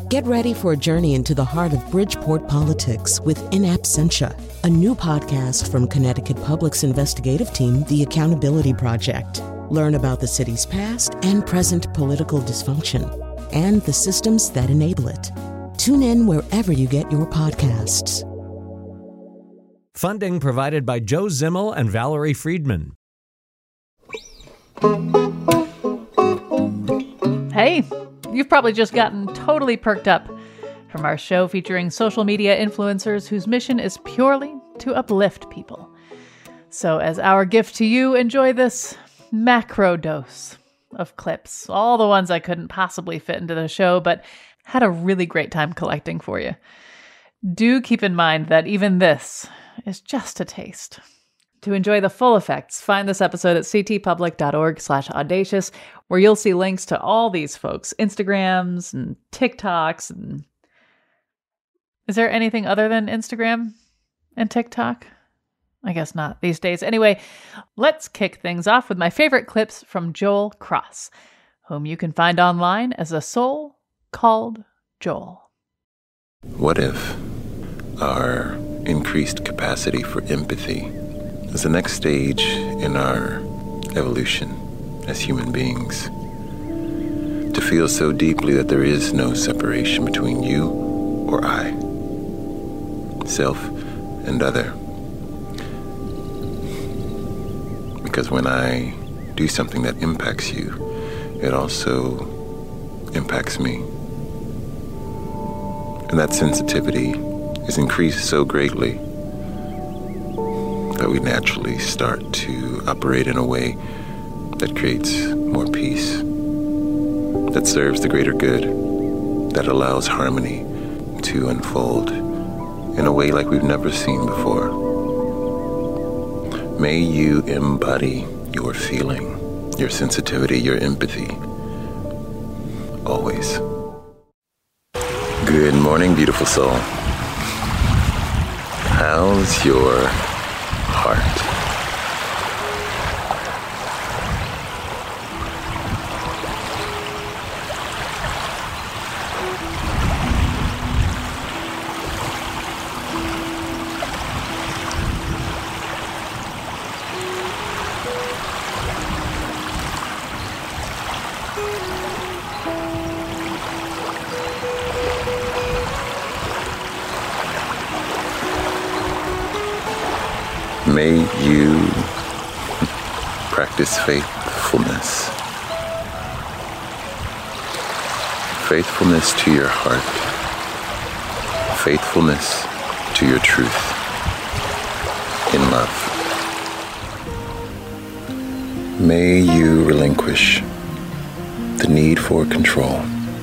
Get ready for a journey into the heart of Bridgeport politics with In Absentia, a new podcast from Connecticut Public's investigative team, The Accountability Project. Learn about the city's past and present political dysfunction and the systems that enable it. Tune in wherever you get your podcasts. Funding provided by Joe Zimmel and Valerie Friedman. Hey, you've probably just gotten totally perked up from our show featuring social media influencers whose mission is purely to uplift people. So as our gift to you, enjoy this macro dose of clips, all the ones I couldn't possibly fit into the show, but had a really great time collecting for you. Do keep in mind that even this is just a taste. To enjoy the full effects, find this episode at ctpublic.org/audacious, where you'll see links to all these folks' Instagrams and TikToks. And is there anything other than Instagram and TikTok? I guess not these days. Anyway, let's kick things off with my favorite clips from Joel Cross, whom you can find online as a soul called Joel. What if our increased capacity for empathy is the next stage in our evolution as human beings? To feel so deeply that there is no separation between you or I, self and other. Because when I do something that impacts you, it also impacts me. And that sensitivity is increased so greatly that we naturally start to operate in a way that creates more peace, that serves the greater good, that allows harmony to unfold in a way like we've never seen before. May you embody your feeling, your sensitivity, your empathy, always. Good morning, beautiful soul. How's your heart? May you practice faithfulness. Faithfulness to your heart. Faithfulness to your truth. In love. May you relinquish the need for control,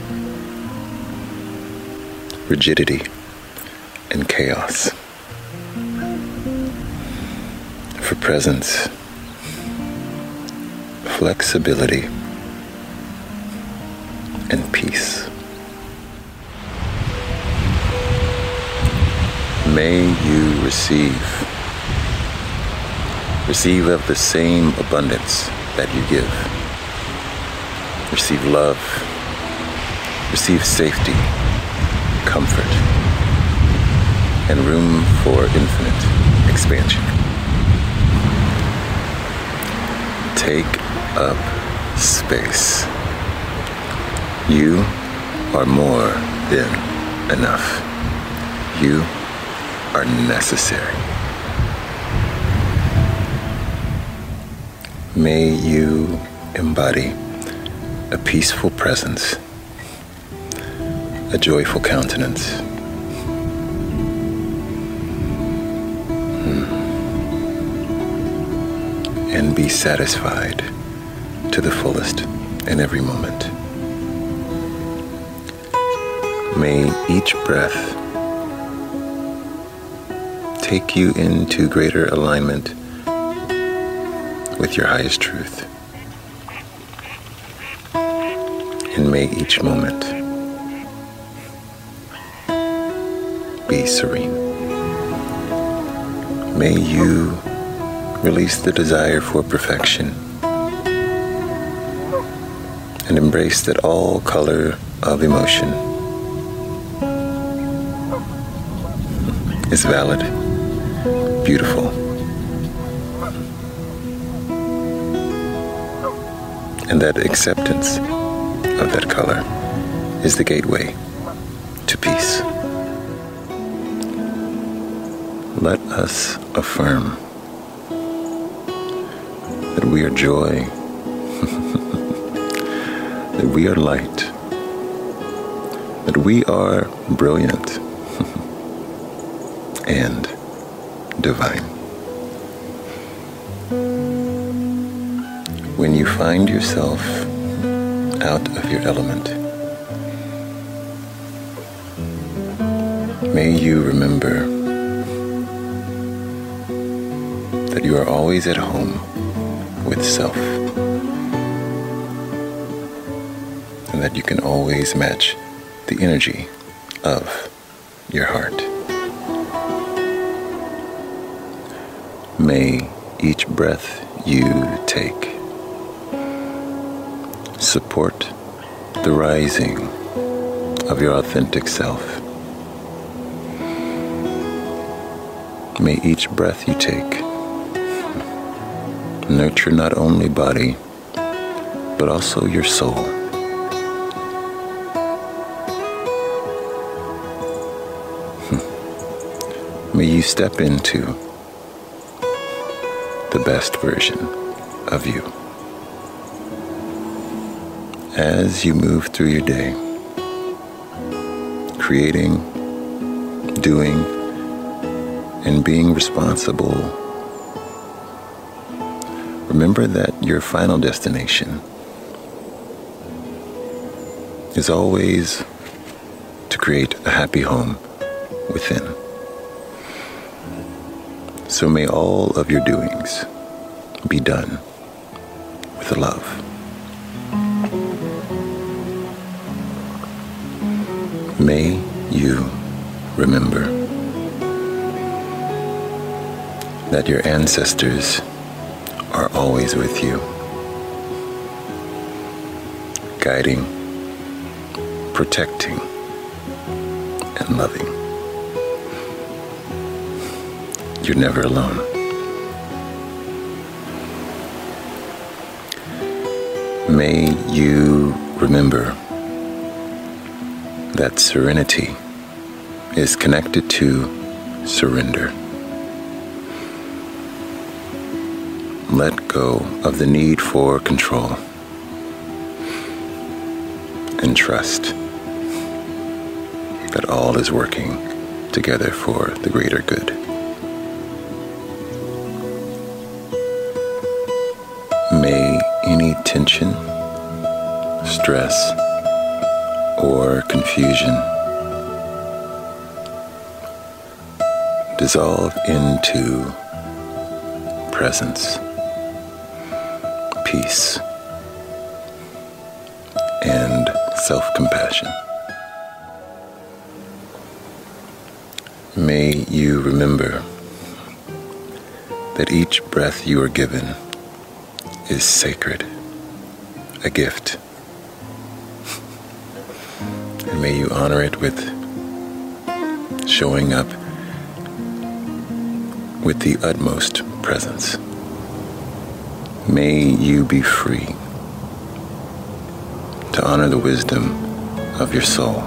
rigidity, and chaos. For presence, flexibility, and peace. May you receive of the same abundance that you give. Receive love, receive safety, comfort, and room for infinite expansion. Take up space. You are more than enough. You are necessary. May you embody a peaceful presence, a joyful countenance, and be satisfied to the fullest in every moment. May each breath take you into greater alignment with your highest truth. And may each moment be serene. May you release the desire for perfection and embrace that all color of emotion is valid, beautiful, and that acceptance of that color is the gateway to peace. Let us affirm that we are joy, that we are light, that we are brilliant and divine. When you find yourself out of your element, may you remember that you are always at home with self, and that you can always match the energy of your heart. May each breath you take support the rising of your authentic self. May each breath you take nurture not only body, but also your soul. May you step into the best version of you. As you move through your day, creating, doing, and being responsible, remember that your final destination is always to create a happy home within. So may all of your doings be done with love. May you remember that your ancestors are always with you, guiding, protecting, and loving. You're never alone. May you remember that serenity is connected to surrender. Let go of the need for control and trust that all is working together for the greater good. May any tension, stress, or confusion dissolve into presence, peace, and self-compassion. May you remember that each breath you are given is sacred, a gift. And may you honor it with showing up with the utmost presence. May you be free to honor the wisdom of your soul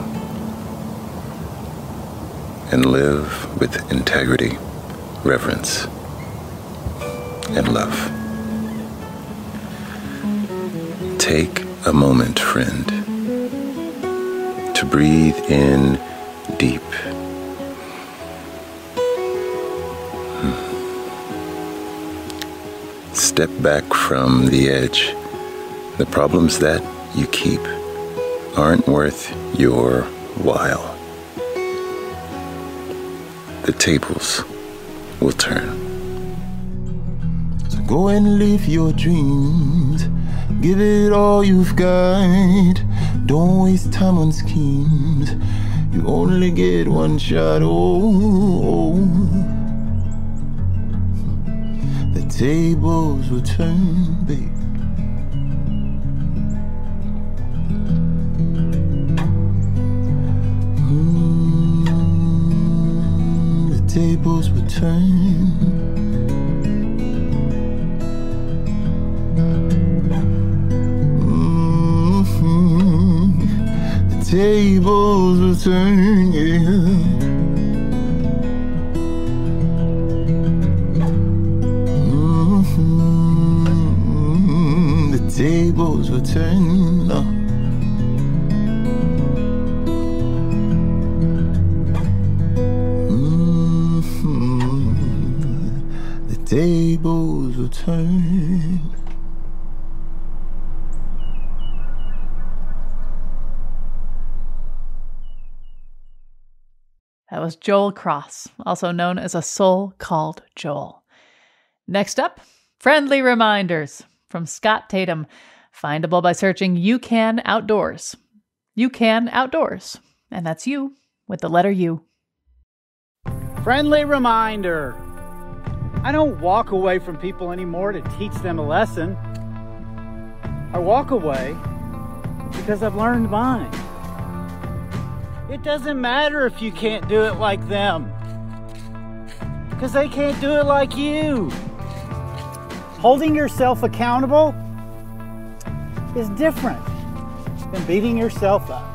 and live with integrity, reverence, and love. Take a moment, friend, to breathe in deep. Step back from the edge. The problems that you keep aren't worth your while. The tables will turn. So go and live your dreams. Give it all you've got. Don't waste time on schemes. You only get one shot. Oh. The tables will turn, babe. The tables will turn. Tables will turn, yeah. The tables will turn. The tables will turn. That was Joel Cross, also known as A Soul Called Joel. Next up, Friendly Reminders from Scott Tatum, findable by searching You Can Outdoors. You Can Outdoors, and that's you with the letter U. Friendly reminder. I don't walk away from people anymore to teach them a lesson. I walk away because I've learned mine. It doesn't matter if you can't do it like them, because they can't do it like you. Holding yourself accountable is different than beating yourself up.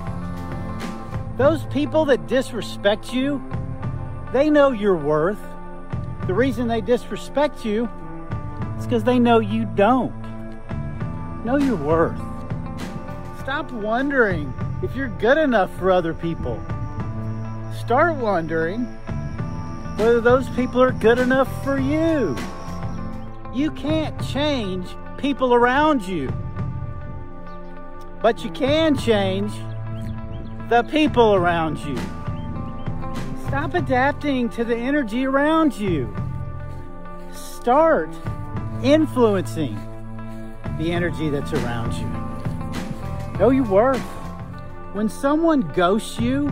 Those people that disrespect you, they know your worth. The reason they disrespect you is because they know you don't. Know your worth. Stop wondering if you're good enough for other people. Start wondering whether those people are good enough for you. You can't change people around you, but you can change the people around you. Stop adapting to the energy around you. Start influencing the energy that's around you. Know your worth. When someone ghosts you,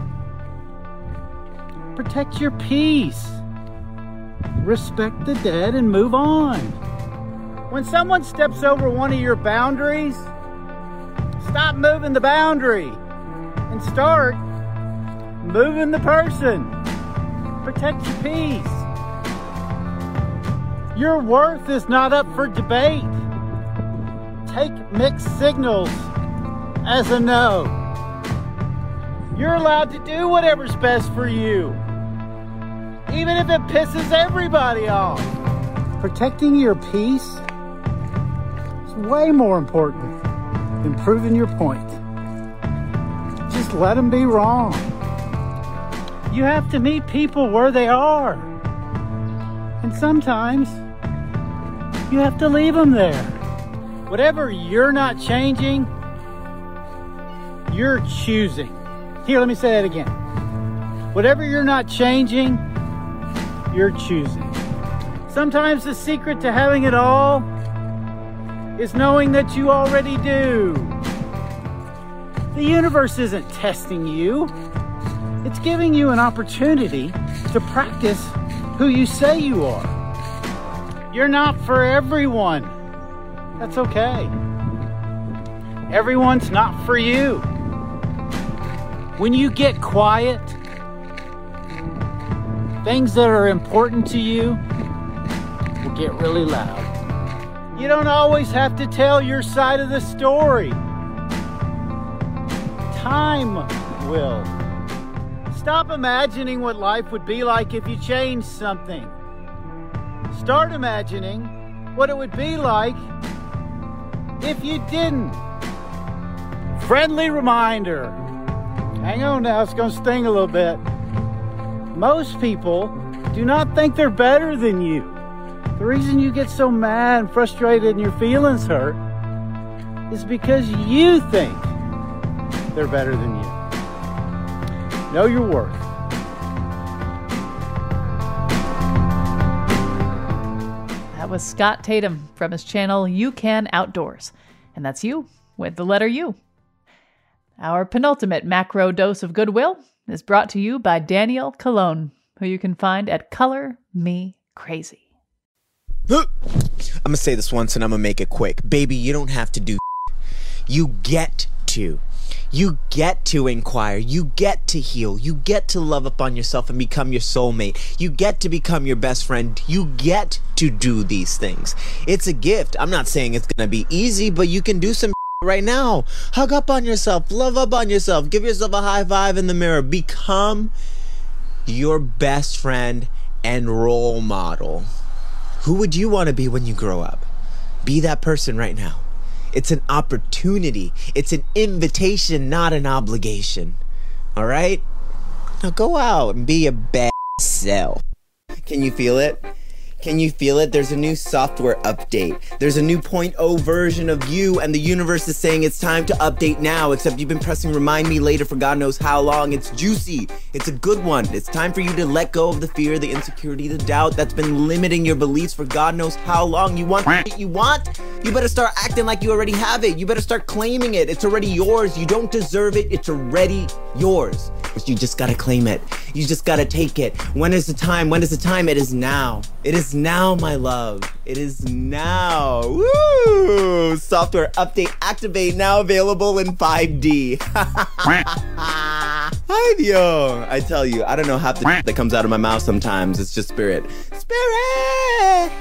protect your peace. Respect the dead and move on. When someone steps over one of your boundaries, stop moving the boundary and start moving the person. Protect your peace. Your worth is not up for debate. Take mixed signals as a no. You're allowed to do whatever's best for you, even if it pisses everybody off. Protecting your peace is way more important than proving your point. Just let them be wrong. You have to meet people where they are. And sometimes you have to leave them there. Whatever you're not changing, you're choosing. Here, let me say that again. Whatever you're not changing, you're choosing. Sometimes the secret to having it all is knowing that you already do. The universe isn't testing you. It's giving you an opportunity to practice who you say you are. You're not for everyone. That's okay. Everyone's not for you. When you get quiet, things that are important to you will get really loud. You don't always have to tell your side of the story. Time will. Stop imagining what life would be like if you changed something. Start imagining what it would be like if you didn't. Friendly reminder. Hang on now, it's going to sting a little bit. Most people do not think they're better than you. The reason you get so mad and frustrated and your feelings hurt is because you think they're better than you. Know your worth. That was Scott Tatum from his channel You Can Outdoors. And that's you with the letter U. Our penultimate macro dose of goodwill is brought to you by Danielle Cologne, who you can find at Color Me Crazy. I'm gonna say this once and I'm gonna make it quick. Baby, you don't have to do. You get to. You get to inquire, you get to heal, you get to love upon yourself and become your soulmate. You get to become your best friend. You get to do these things. It's a gift. I'm not saying it's gonna be easy, but you can do some right now. Hug up on yourself, love up on yourself, give yourself a high five in the mirror. Become your best friend and role model. Who would you want to be when you grow up? Be that person right now. It's an opportunity. It's an invitation, not an obligation. All right? Now go out and be a bad self. Can you feel it? Can you feel it? There's a new software update. There's a new 0.0 version of you, and the universe is saying it's time to update now, except you've been pressing remind me later for God knows how long. It's juicy. It's a good one. It's time for you to let go of the fear, the insecurity, the doubt that's been limiting your beliefs for God knows how long. You want what you want? You better start acting like you already have it. You better start claiming it. It's already yours. You don't deserve it. It's already yours. But you just gotta claim it. You just gotta take it. When is the time? When is the time? It is now. It is now, my love. It is now. Woo! Software update activate now available in 5D. Hi, yo. I tell you, I don't know half the that comes out of my mouth sometimes. It's just spirit. Spirit!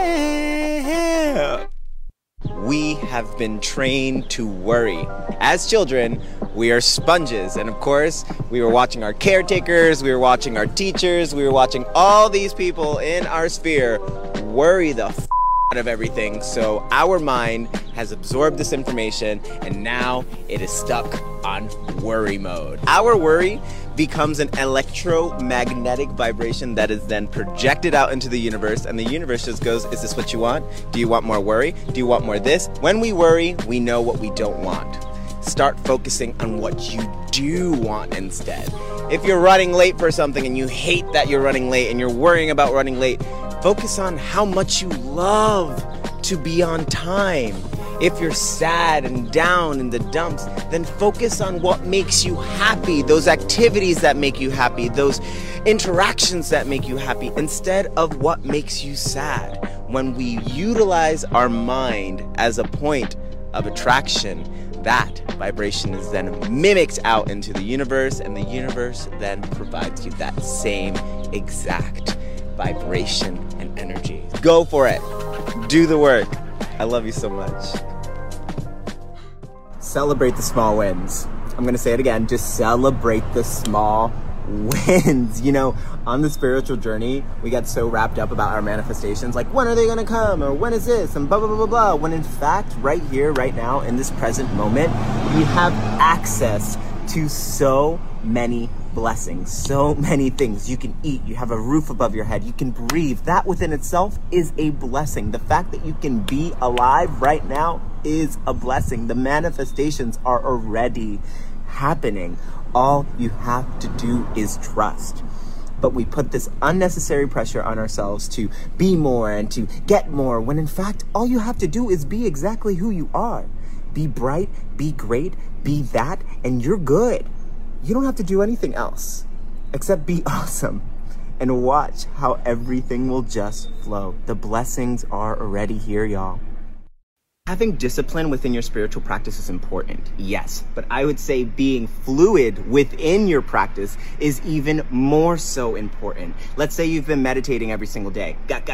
We have been trained to worry. As children, we are sponges. And of course, we were watching our caretakers, we were watching our teachers, we were watching all these people in our sphere worry the out of everything. So our mind has absorbed this information and now it is stuck on worry mode. Our worry becomes an electromagnetic vibration that is then projected out into the universe, and the universe just goes, is this what you want? Do you want more worry? Do you want more this? When we worry, we know what we don't want. Start focusing on what you do want instead. If you're running late for something and you hate that you're running late and you're worrying about running late, focus on how much you love to be on time. If you're sad and down in the dumps, then focus on what makes you happy, those activities that make you happy, those interactions that make you happy, instead of what makes you sad. When we utilize our mind as a point of attraction, that vibration is then mimicked out into the universe, and the universe then provides you that same exact vibration and energy. Go for it. Do the work. I love you so much. Celebrate the small wins. I'm gonna say it again, just celebrate the small wins. You know, on the spiritual journey, we get so wrapped up about our manifestations, like when are they gonna come, or when is this, and blah, blah, blah, blah, blah. When in fact, right here, right now, in this present moment, we have access to so many blessings, so many things. You can eat, you have a roof above your head, you can breathe. That within itself is a blessing. The fact that you can be alive right now is a blessing. The manifestations are already happening. All you have to do is trust. But we put this unnecessary pressure on ourselves to be more and to get more, when in fact, all you have to do is be exactly who you are. Be bright, be great, be that, and you're good. You don't have to do anything else except be awesome and watch how everything will just flow. The blessings are already here, y'all. Having discipline within your spiritual practice is important, yes, but I would say being fluid within your practice is even more so important. Let's say you've been meditating every single day. Get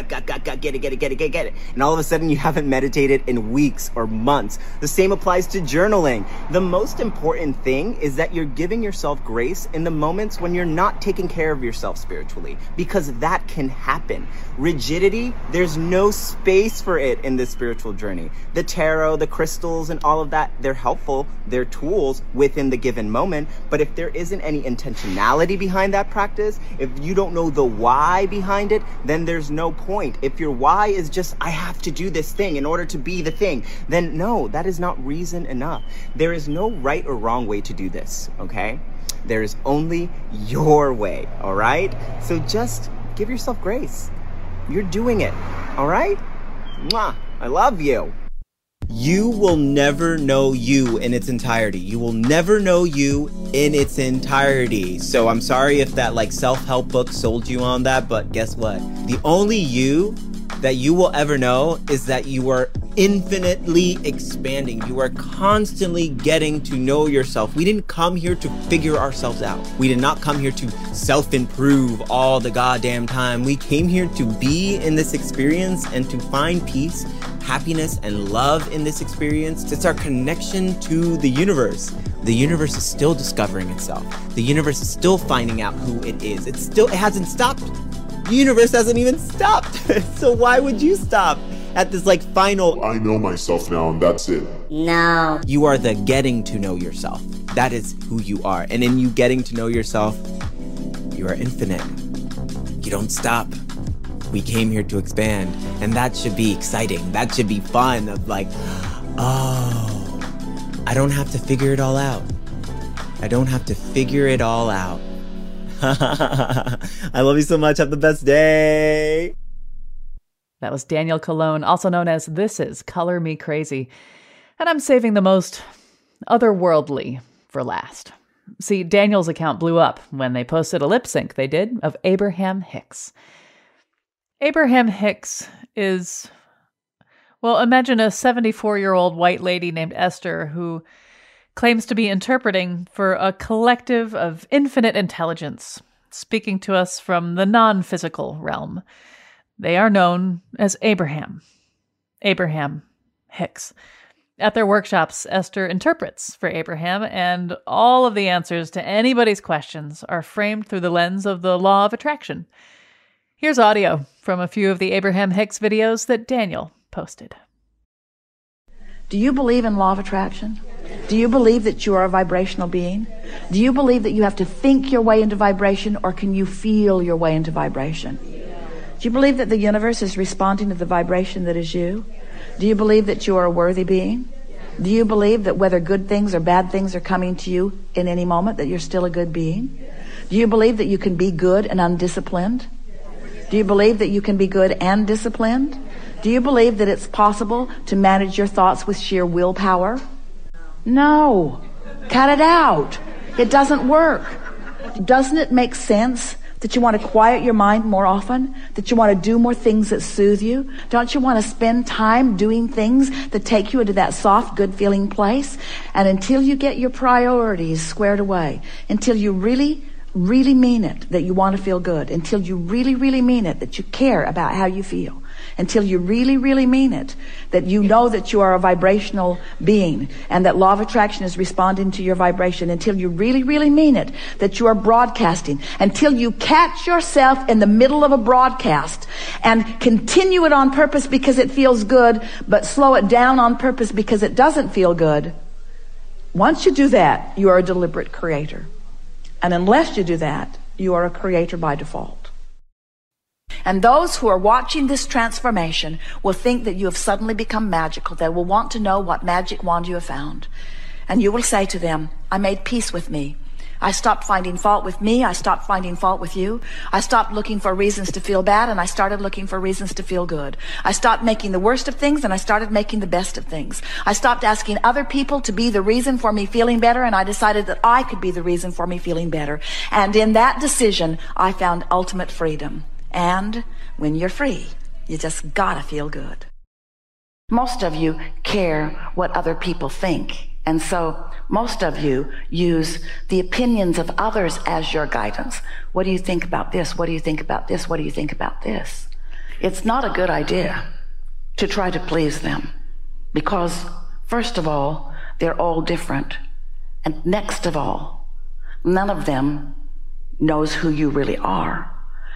it. And all of a sudden you haven't meditated in weeks or months. The same applies to journaling. The most important thing is that you're giving yourself grace in the moments when you're not taking care of yourself spiritually, because that can happen. Rigidity, there's no space for it in this spiritual journey. The tarot, the crystals, and all of that, they're helpful. They're tools within the given moment. But if there isn't any intentionality behind that practice, if you don't know the why behind it, then there's no point. If your why is just, I have to do this thing in order to be the thing, then no, that is not reason enough. There is no right or wrong way to do this, okay? There is only your way, all right? So just give yourself grace. You're doing it, all right? Mwah, I love you. You will never know you in its entirety. You will never know you in its entirety. So I'm sorry if that self-help book sold you on that, but guess what? The only you that you will ever know is that you are infinitely expanding. You are constantly getting to know yourself. We didn't come here to figure ourselves out. We did not come here to self-improve all the goddamn time. We came here to be in this experience and to find peace, happiness, and love in this experience. It's our connection to the universe. The universe is still discovering itself. The universe is still finding out who it is. It hasn't stopped. The universe hasn't even stopped. So why would you stop at this final, I know myself now and that's it? No. You are the getting to know yourself. That is who you are. And in you getting to know yourself, you are infinite. You don't stop. We came here to expand, and that should be exciting. That should be fun of I don't have to figure it all out. I don't have to figure it all out. I love you so much. Have the best day. That was Daniel Colon, also known as This Is Color Me Crazy. And I'm saving the most otherworldly for last. See, Daniel's account blew up when they posted a lip sync they did of Abraham Hicks. Abraham Hicks is, well, imagine a 74-year-old white lady named Esther who claims to be interpreting for a collective of infinite intelligence, speaking to us from the non-physical realm. They are known as Abraham Hicks. At their workshops, Esther interprets for Abraham, and all of the answers to anybody's questions are framed through the lens of the law of attraction. Here's audio from a few of the Abraham Hicks videos that Daniel posted. Do you believe in law of attraction? Do you believe that you are a vibrational being? Do you believe that you have to think your way into vibration, or can you feel your way into vibration? Do you believe that the universe is responding to the vibration that is you? Do you believe that you are a worthy being? Do you believe that whether good things or bad things are coming to you in any moment, that you're still a good being? Do you believe that you can be good and undisciplined? Do you believe that you can be good and disciplined? Do you believe that it's possible to manage your thoughts with sheer willpower? No. Cut it out. It doesn't work. Doesn't it make sense that you want to quiet your mind more often? That you want to do more things that soothe you? Don't you want to spend time doing things that take you into that soft, good feeling place? And until you get your priorities squared away, until you really mean it that you want to feel good, until you really mean it that you care about how you feel, until you really mean it that you know that you are a vibrational being and that law of attraction is responding to your vibration, until you really mean it that you are broadcasting, until you catch yourself in the middle of a broadcast and continue it on purpose because it feels good, but slow it down on purpose because it doesn't feel good. Once you do that, you are a deliberate creator. And unless you do that, you are a creator by default. And those who are watching this transformation will think that you have suddenly become magical. They will want to know what magic wand you have found. And you will say to them, I made peace with me. I stopped finding fault with me. I stopped finding fault with you. I stopped looking for reasons to feel bad, and I started looking for reasons to feel good. I stopped making the worst of things, and I started making the best of things. I stopped asking other people to be the reason for me feeling better, and I decided that I could be the reason for me feeling better. And in that decision, I found ultimate freedom. And when you're free, you just gotta feel good. Most of you care what other people think. And so most of you use the opinions of others as your guidance. What do you think about this? What do you think about this? What do you think about this? It's not a good idea to try to please them because, first of all, they're all different. And next of all, none of them knows who you really are,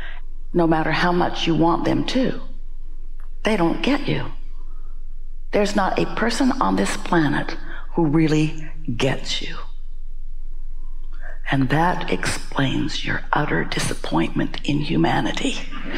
no matter how much you want them to. They don't get you. There's not a person on this planet who really gets you. And that explains your utter disappointment in humanity.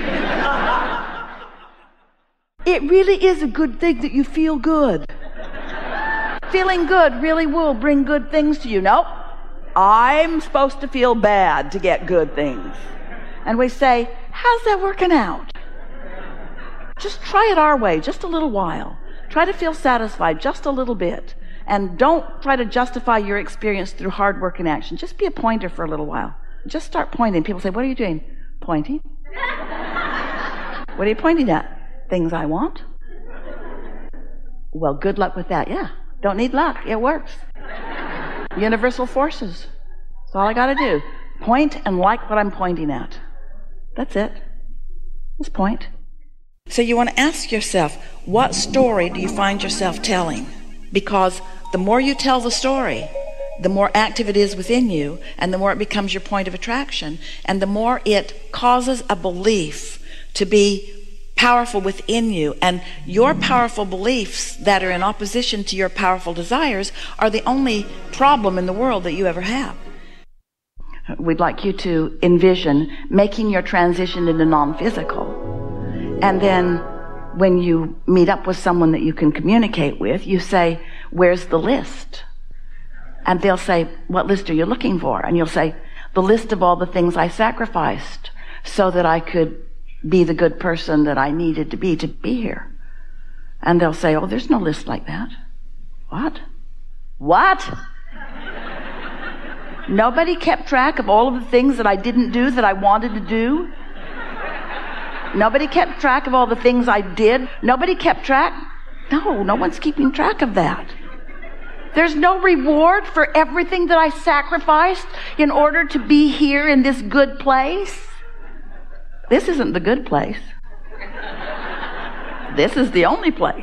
It really is a good thing that you feel good. Feeling good really will bring good things to you. Nope. I'm supposed to feel bad to get good things. And we say, how's that working out? Just try it our way, just a little while. Try to feel satisfied just a little bit. And don't try to justify your experience through hard work and action. Just be a pointer for a little while. Just start pointing. People say, what are you doing? Pointing. What are you pointing at? Things I want. Well, good luck with that. Yeah, don't need luck. It works. Universal forces. That's all I got to do. Point and like what I'm pointing at. That's it. Just point. So you want to ask yourself, what story do you find yourself telling? Because the more you tell the story, the more active it is within you, and the more it becomes your point of attraction, and the more it causes a belief to be powerful within you. And your powerful beliefs that are in opposition to your powerful desires are the only problem in the world that you ever have. We'd like you to envision making your transition into non-physical. And then when you meet up with someone that you can communicate with, you say, where's the list? And they'll say, what list are you looking for? And you'll say, the list of all the things I sacrificed so that I could be the good person that I needed to be here. And they'll say, oh, there's no list like that. What? What? Nobody kept track of all of the things that I didn't do that I wanted to do? Nobody kept track of all the things I did? Nobody kept track? No one's keeping track of that. There's no reward for everything that I sacrificed in order to be here in this good place. This isn't the good place. This is the only place.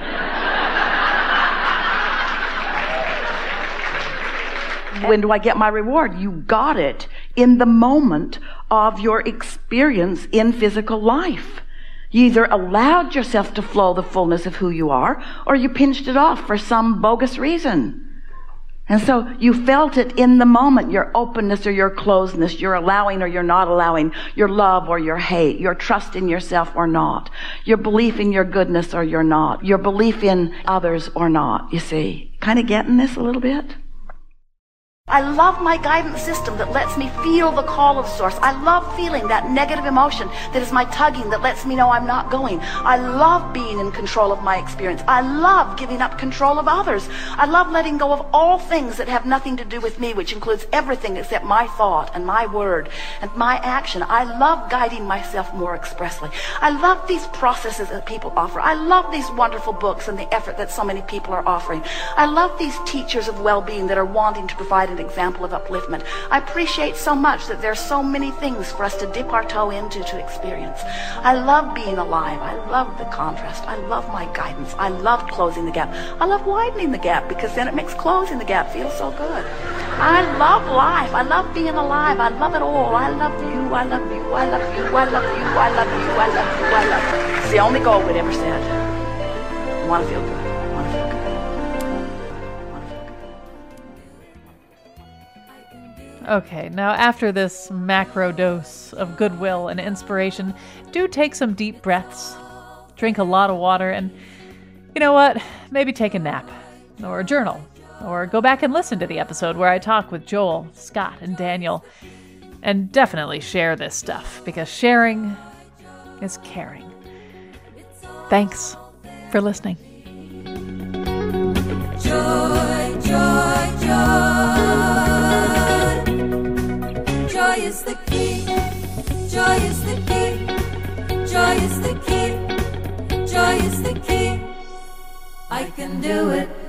When do I get my reward? You got it in the moment of your experience in physical life. You either allowed yourself to flow the fullness of who you are, or you pinched it off for some bogus reason. And so you felt it in the moment, your openness or your closedness, your allowing or your not allowing, your love or your hate, your trust in yourself or not, your belief in your goodness or you're not, your belief in others or not, you see. Kind of getting this a little bit? I love my guidance system that lets me feel the call of Source. I love feeling that negative emotion that is my tugging that lets me know I'm not going. I love being in control of my experience. I love giving up control of others. I love letting go of all things that have nothing to do with me, which includes everything except my thought and my word and my action. I love guiding myself more expressly. I love these processes that people offer. I love these wonderful books and the effort that so many people are offering. I love these teachers of well-being that are wanting to provide an example of upliftment. I appreciate so much that there's so many things for us to dip our toe into to experience. I love being alive. I love the contrast. I love my guidance. I love closing the gap. I love widening the gap because then it makes closing the gap feel so good. I love life. I love being alive. I love it all. I love you. I love you. I love you. I love you. I love you. I love you. I love you. It's the only goal we'd ever set. I want to feel good. I want to feel good. Okay, now after this macro dose of goodwill and inspiration, do take some deep breaths, drink a lot of water, and you know what? Maybe take a nap, or journal, or go back and listen to the episode where I talk with Joel, Scott, and Daniel. And definitely share this stuff, because sharing is caring. Thanks for listening. Joy, joy, joy. Joy is the key. Joy is the key. Joy is the key. Joy is the key. I can do it.